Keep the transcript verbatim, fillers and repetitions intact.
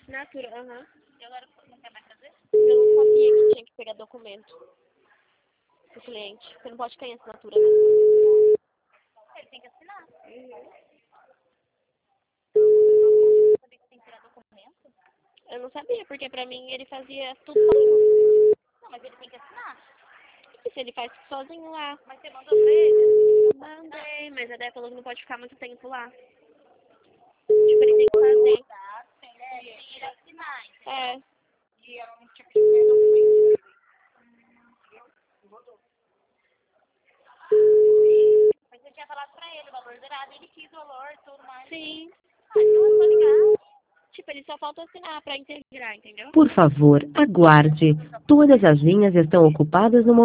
Assinatura, aham. Uhum. E agora não quer mais fazer? Eu não sabia que tinha que pegar documento do cliente. Você não pode cair em assinatura, né? Ele tem que assinar. Uhum. Você sabia que tem que tirar documento? Eu não sabia, porque pra mim ele fazia tudo sozinho. Não, mas ele tem que assinar. E se ele faz tudo sozinho lá? Mas você mandou pra ele? Mandei, mas a Dé falou que não pode ficar muito tempo lá. Tipo, ele tem que fazer. Tá, tem que ir assinar, entendeu? É. E ela não tinha que escrever documento. Mas você tinha falado pra ele o valor zerado, ele quis o valor e tudo mais. Sim. Ah, então é só ligar. Tipo, ele só falta assinar pra integrar, entendeu? Por favor, aguarde. Todas as linhas estão ocupadas no momento.